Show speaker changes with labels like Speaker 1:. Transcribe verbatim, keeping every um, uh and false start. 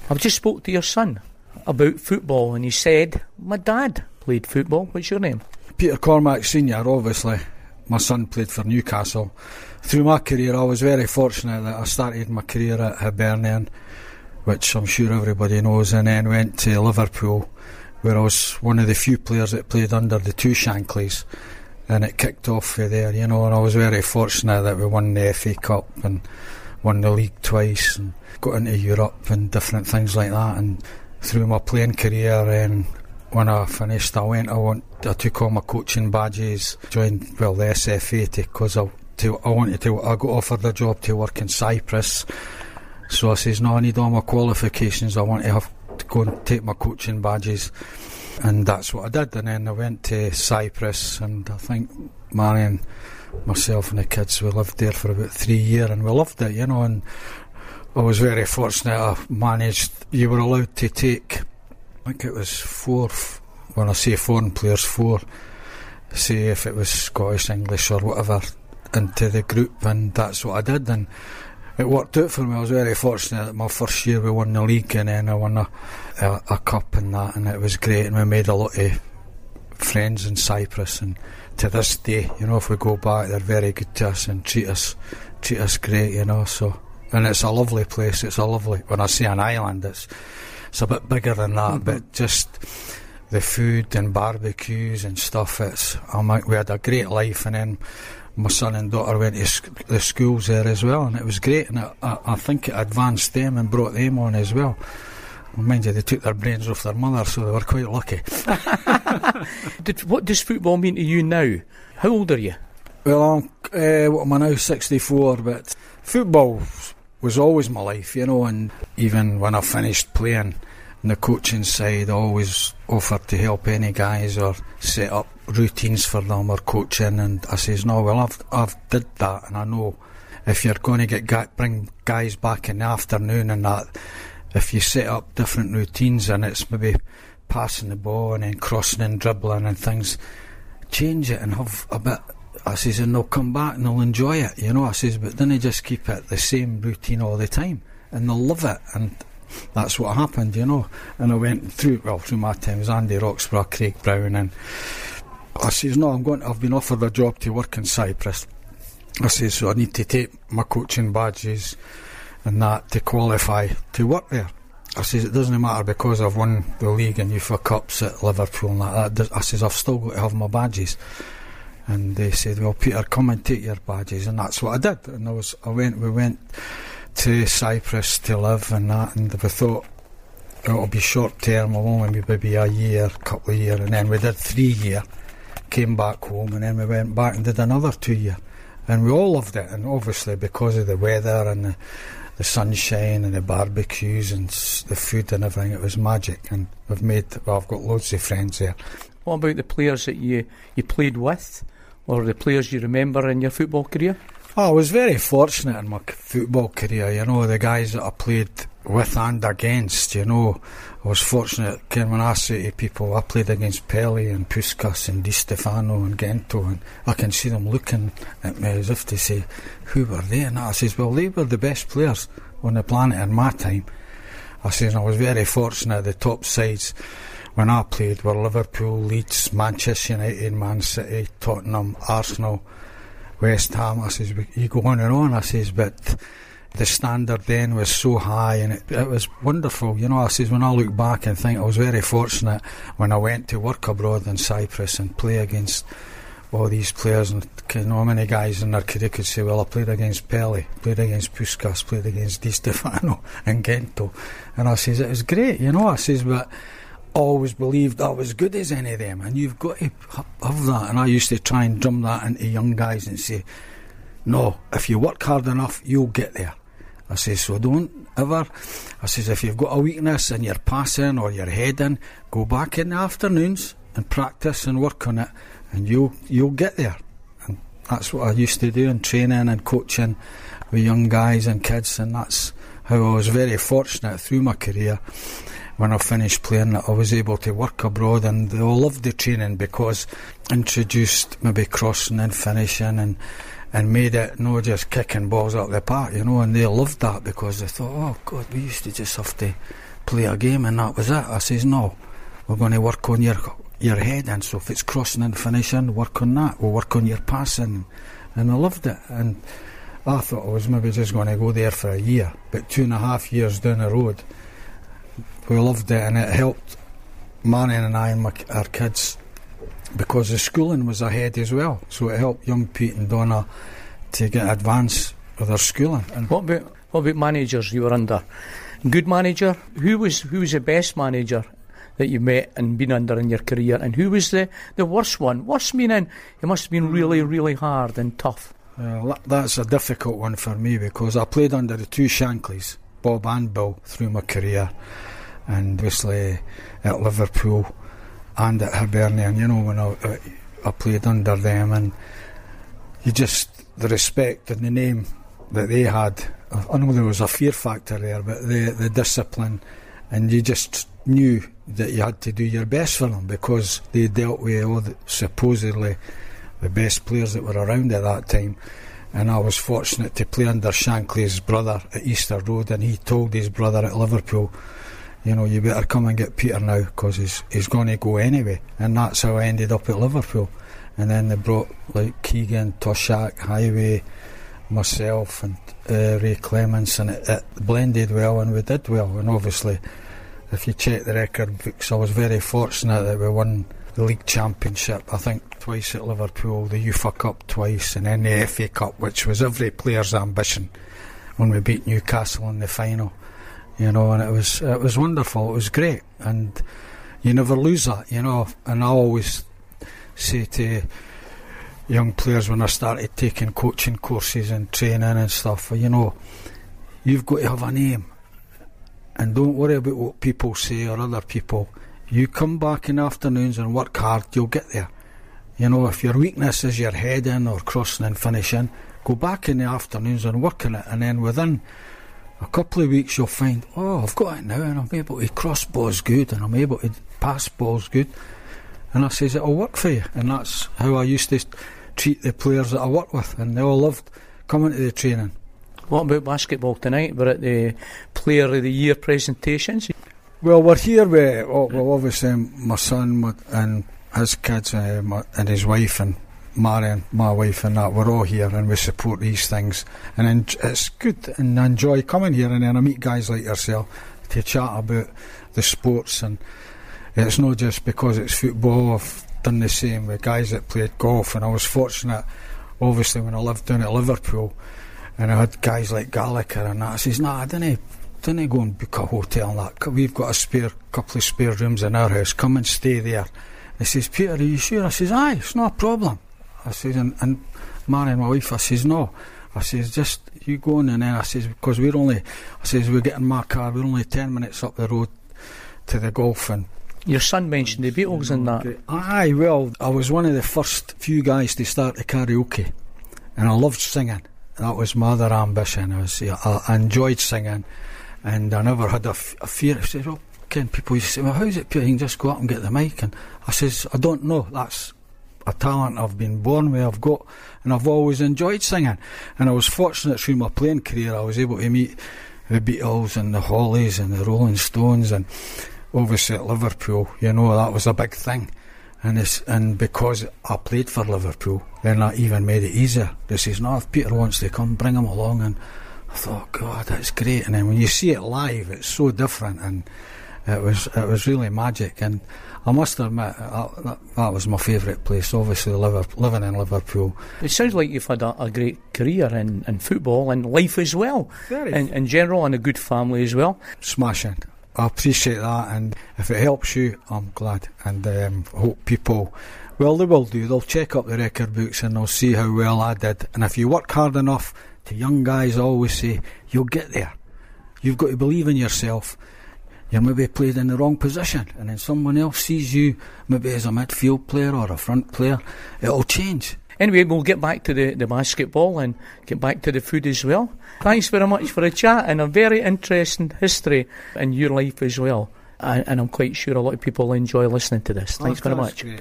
Speaker 1: I've just spoke to your son about football, and he said, my dad played football. What's your name?
Speaker 2: Peter Cormack Senior, obviously. My son played for Newcastle. Through my career, I was very fortunate that I started my career at Hibernian, which I'm sure everybody knows, and then went to Liverpool, where I was one of the few players that played under the two Shankleys, and it kicked off for there, you know, and I was very fortunate that we won the F A Cup and won the league twice and got into Europe and different things like that. And through my playing career, and when I finished, I went, I went, I took all my coaching badges, joined, well, the S F A, because I, to, I wanted to, I got offered a job to work in Cyprus. So I says, no, I need all my qualifications, I want to have to go and take my coaching badges. And that's what I did. And then I went to Cyprus, and I think Marion, myself and the kids, we lived there for about three years, and we loved it, you know. And I was very fortunate. I managed, you were allowed to take, I think it was four, when I say foreign players, four, say if it was Scottish, English or whatever, into the group, and that's what I did. And it worked out for me. I was very fortunate that my first year we won the league, and then I won a, a, a cup and that, and it was great, and we made a lot of friends in Cyprus, and to this day, you know, if we go back, they're very good to us and treat us treat us great, you know. So, and it's a lovely place. It's a lovely, when I say an island, it's it's a bit bigger than that, mm-hmm. but just the food and barbecues and stuff, it's, I might, we had a great life. And then my son and daughter went to sc- the schools there as well, and it was great, and it, I, I think it advanced them and brought them on as well. Well, mind you, they took their brains off their mother, so they were quite lucky.
Speaker 1: Did, what does football mean to you now? How old are you?
Speaker 2: Well, I'm, uh, what am I now, sixty-four, but football was always my life, you know, and even when I finished playing on the coaching side, I always offered to help any guys or set up routines for them or coaching, and I says, no, well, I've, I've did that, and I know if you're going to get guy, bring guys back in the afternoon and that, if you set up different routines and it's maybe passing the ball and then crossing and dribbling and things, change it and have a bit, I says, and they'll come back and they'll enjoy it, you know. I says, but then they just keep it the same routine all the time, and they'll love it. And that's what happened, you know. And I went through, well, through my time, it was Andy Roxburgh, Craig Brown, and I says, no, I'm going, I've been offered a job to work in Cyprus. I says, so I need to take my coaching badges and that to qualify to work there. I says, it doesn't matter because I've won the league and U F A Cups at Liverpool and like that. I says, I've still got to have my badges. And they said, well, Peter, come and take your badges, and that's what I did. And I was, I went, we went to Cyprus to live and that, and we thought it'll be short term, it'll only be maybe a year, a couple of years, and then we did three year, came back home, and then we went back and did another two year, and we all loved it. And obviously because of the weather and the, the sunshine and the barbecues and the food and everything, it was magic. And we've made, well, I've got loads of friends there.
Speaker 1: What about the players that you, you played with, or the players you remember in your football career?
Speaker 2: Oh, I was very fortunate in my football career, you know, the guys that I played with and against, you know. I was fortunate, Ken, when I say to people, I played against Pele and Puskas and Di Stefano and Gento, and I can see them looking at me as if to say, who were they? And I says, well, they were the best players on the planet in my time. I says, I was very fortunate. The top sides when I played were Liverpool, Leeds, Manchester United, Man City, Tottenham, Arsenal, West Ham. I says, you go on and on. I says, but the standard then was so high, and it, it was wonderful, you know. I says, when I look back and think, I was very fortunate when I went to work abroad in Cyprus and play against all these players, and you know, many guys in their career could say, well, I played against Pele, played against Puskas, played against Di Stefano and Gento, and I says, it was great, you know. I says, but I always believed I was good as any of them, and you've got to have that. And I used to try and drum that into young guys and say, no, if you work hard enough, you'll get there. I says, so don't ever, I says, if you've got a weakness in your passing or your heading, go back in the afternoons and practice and work on it, and you'll you'll get there. And that's what I used to do in training and coaching with young guys and kids, and that's how I was very fortunate through my career. When I finished playing, I was able to work abroad, and they all loved the training because introduced maybe crossing and finishing and and made it not just kicking balls up the park, you know, and they loved that because they thought, oh God, we used to just have to play a game and that was it. I says, no, we're going to work on your your head, and so if it's crossing and finishing, work on that. We'll work on your passing. And I loved it, and I thought I was maybe just going to go there for a year, but two and a half years down the road, we loved it, and it helped Marion and I and my, our kids, because the schooling was ahead as well, so it helped young Pete and Donna to get advance with their schooling. And
Speaker 1: what about what about managers you were under? Good manager? Who was who was the best manager that you met and been under in your career, and who was the, the worst one? Worst meaning it must have been really, really hard and tough.
Speaker 2: Uh, that's a difficult one for me, because I played under the two Shankleys, Bob and Bill, through my career, and obviously at Liverpool and at Hibernian, you know, when I, I played under them, and you just, the respect and the name that they had, I know there was a fear factor there, but the, the discipline, and you just knew that you had to do your best for them, because they dealt with all the, supposedly the best players that were around at that time. And I was fortunate to play under Shankly's brother at Easter Road, and he told his brother at Liverpool, you know, you better come and get Peter now, because he's, he's going to go anyway. And that's how I ended up at Liverpool. And then they brought like Keegan, Toshak, Highway, myself and uh, Ray Clements, and it, it blended well, and we did well. And obviously, if you check the record books, I was very fortunate that we won the league championship, I think twice at Liverpool, the U F A Cup twice, and then the F A Cup, which was every player's ambition, when we beat Newcastle in the final, you know. And it was it was wonderful, it was great, and you never lose that, you know. And I always say to young players when I started taking coaching courses and training and stuff, you know, you've got to have a name, and don't worry about what people say or other people. You come back in the afternoons and work hard, you'll get there. You know, if your weakness is your heading or crossing and finishing, go back in the afternoons and work on it, and then within a couple of weeks you'll find, oh, I've got it now, and I'm able to cross balls good, and I'm able to pass balls good. And I says, it'll work for you. And that's how I used to treat the players that I work with, and they all loved coming to the training.
Speaker 1: What about basketball tonight? We're at the Player of the Year presentations.
Speaker 2: Well, we're here with, oh, well, obviously my son my, and his kids uh, my, and his wife and Marion, my wife, and that, we're all here, and we support these things, and en- it's good, and I enjoy coming here, and then I meet guys like yourself to chat about the sports. And it's not just because it's football. I've done the same with guys that played golf, and I was fortunate, obviously, when I lived down at Liverpool, and I had guys like Gallagher and that. I says, nah, I didn't didn't go and book a hotel and that. We've got a spare couple of spare rooms in our house, come and stay there. He says, Peter, are you sure? I says, aye, it's not a problem. I says, and, and Mary and my wife, I says, no. I says, just you go on. And then I says, because we're only, I says, we're getting my car, we're only ten minutes up the road to the golf. And
Speaker 1: your son mentioned the Beatles and that.
Speaker 2: Aye, well, I was one of the first few guys to start the karaoke, and I loved singing. That was my other ambition. I, was, I, I enjoyed singing, and I never had a, f- a fear. I said, well, can people used to say, well, how is it, Peter, you can just go up and get the mic? And I says, I don't know, that's a talent I've been born with, I've got, and I've always enjoyed singing. And I was fortunate through my playing career, I was able to meet the Beatles and the Hollies and the Rolling Stones, and obviously at Liverpool, you know, that was a big thing. And it's, and because I played for Liverpool, then that even made it easier. They says, no, if Peter wants to come, bring him along. And I thought, God, that's great. And then when you see it live, it's so different, and it was it was really magic. And I must admit, that, that, that was my favourite place, obviously, Liverpool, living in Liverpool.
Speaker 1: It sounds like you've had a, a great career in, in football and life as well,
Speaker 2: Very
Speaker 1: in, in general, and a good family as well.
Speaker 2: Smashing. I appreciate that, and if it helps you, I'm glad, and um, hope people, well, they will do, they'll check up the record books and they'll see how well I did. And if you work hard enough, to young guys I always say, you'll get there. You've got to believe in yourself. You maybe played in the wrong position, and then someone else sees you maybe as a midfield player or a front player, it'll change.
Speaker 1: Anyway, we'll get back to the, the basketball and get back to the food as well. Thanks very much for a chat, and a very interesting history in your life as well. And, and I'm quite sure a lot of people enjoy listening to this. Thanks
Speaker 2: oh,
Speaker 1: very much.
Speaker 2: Great.